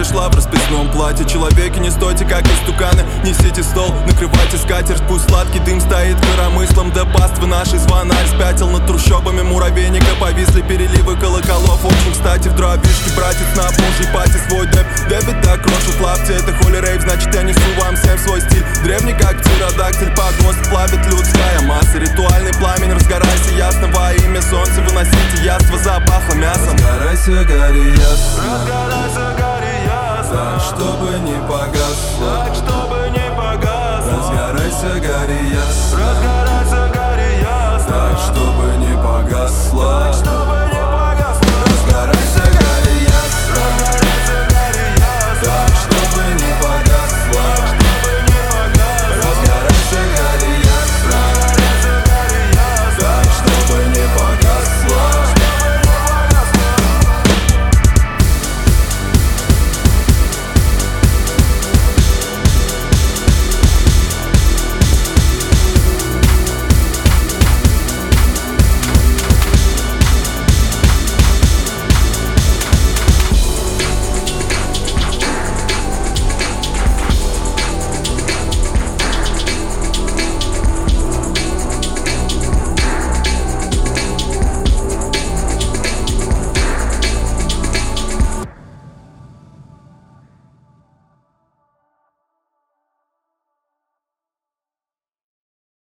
пришла в расписном платье. Человеки, не стойте как истуканы, несите стол, накрывайте скатерть. Пусть сладкий дым стоит коромыслом, да паствы нашей звонарь спятил. Над трущобами муравейника повисли переливы колоколов. Очень кстати в дровишке братец на пуншей пати свой деп. Дебет так крошит лапти, это холи рейв, значит я несу вам всем свой стиль. Древний как птеродактиль, погост плавит людская масса. Ритуальный пламень, разгорайся ясно во имя солнца. Выносите яство, запахло мясом. Разгорайся, гори ясно, Разгорайся, гори ясно, так, чтобы не погас, так, чтобы не погас. разгорайся, гори ясно,